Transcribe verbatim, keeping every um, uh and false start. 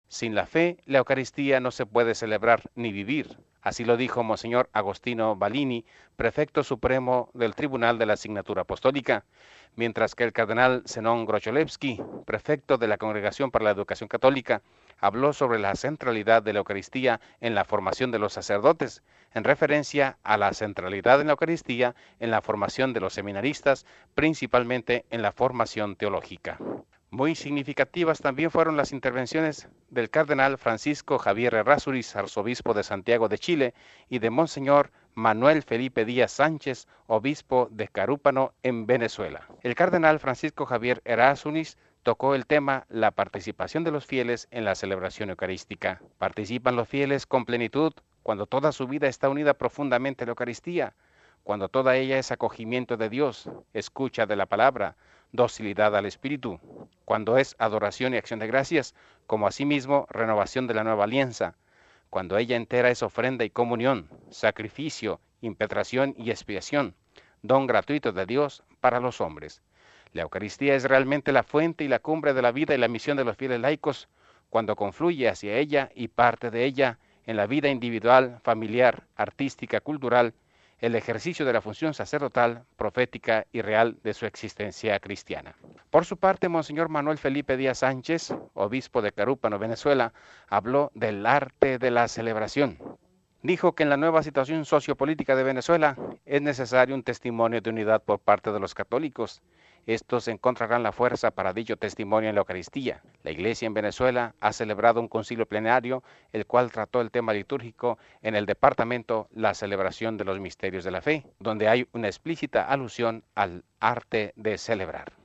Sin la fe, la Eucaristía no se puede celebrar ni vivir. Así lo dijo Monseñor Agostino Balini, prefecto supremo del Tribunal de la Asignatura Apostólica, mientras que el cardenal Zenón Grocholewski, prefecto de la Congregación para la Educación Católica, habló sobre la centralidad de la Eucaristía en la formación de los sacerdotes, en referencia a la centralidad en la Eucaristía en la formación de los seminaristas, principalmente en la formación teológica. Muy significativas también fueron las intervenciones del cardenal Francisco Javier Errázuriz, arzobispo de Santiago de Chile, y de Monseñor Manuel Felipe Díaz Sánchez, obispo de Carúpano, en Venezuela. El cardenal Francisco Javier Errázuriz tocó el tema la participación de los fieles en la celebración eucarística. ¿Participan los fieles con plenitud cuando toda su vida está unida profundamente a la Eucaristía? Cuando toda ella es acogimiento de Dios, escucha de la palabra, docilidad al Espíritu, cuando es adoración y acción de gracias, como asimismo renovación de la nueva alianza, cuando ella entera es ofrenda y comunión, sacrificio, impetración y expiación, don gratuito de Dios para los hombres. La Eucaristía es realmente la fuente y la cumbre de la vida y la misión de los fieles laicos, cuando confluye hacia ella y parte de ella en la vida individual, familiar, artística, cultural, el ejercicio de la función sacerdotal, profética y real de su existencia cristiana. Por su parte, Monseñor Manuel Felipe Díaz Sánchez, obispo de Carúpano, Venezuela, habló del arte de la celebración. Dijo que en la nueva situación sociopolítica de Venezuela es necesario un testimonio de unidad por parte de los católicos. Estos encontrarán la fuerza para dicho testimonio en la Eucaristía. La Iglesia en Venezuela ha celebrado un concilio plenario, el cual trató el tema litúrgico en el departamento La celebración de los misterios de la fe, donde hay una explícita alusión al arte de celebrar.